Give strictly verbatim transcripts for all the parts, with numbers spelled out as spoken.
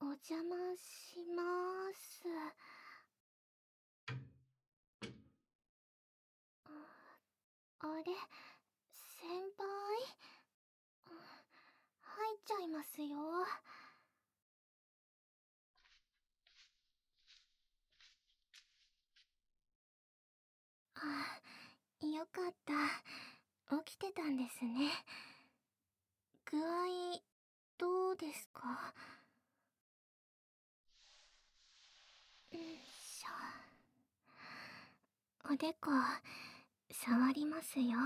邪魔します。あれ、先輩、入っちゃいますよ。あ、よかった。起きてたんですね。具合、どうですか？んしょ。おでこ、触りますよ。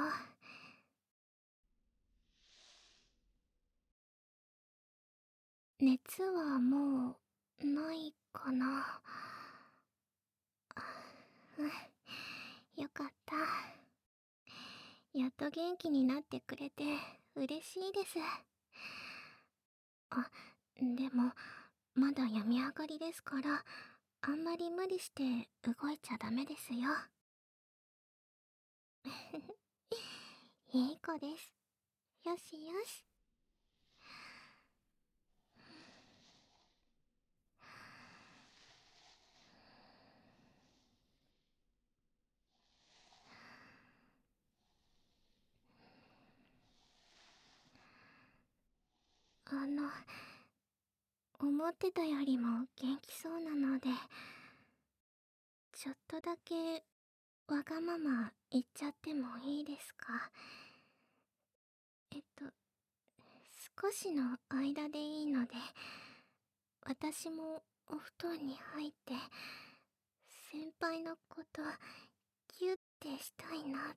熱はもう、ないかな。うん、よかった。やっと元気になってくれて嬉しいです。あ、でも、まだ病み上がりですから、あんまり無理して動いちゃダメですよ。いい子です。よしよし。あの、思ってたよりも元気そうなので、ちょっとだけわがまま言っちゃってもいいですか？えっと、少しの間でいいので、私もお布団に入って、先輩のことギュッてしたいなって。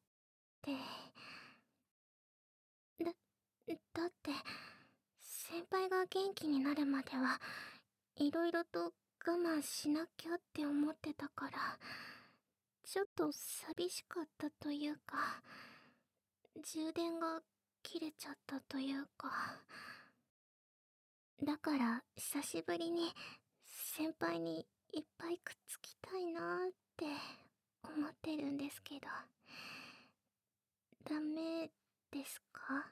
だ、だって、先輩が元気になるまでは、いろいろと我慢しなきゃって思ってたから、ちょっと寂しかったというか、充電が切れちゃったというか。だから久しぶりに先輩にいっぱいくっつきたいなーって思ってるんですけど、ダメですか？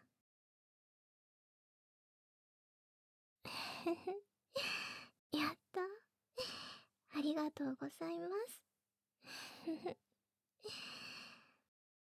やった。ありがとうございます。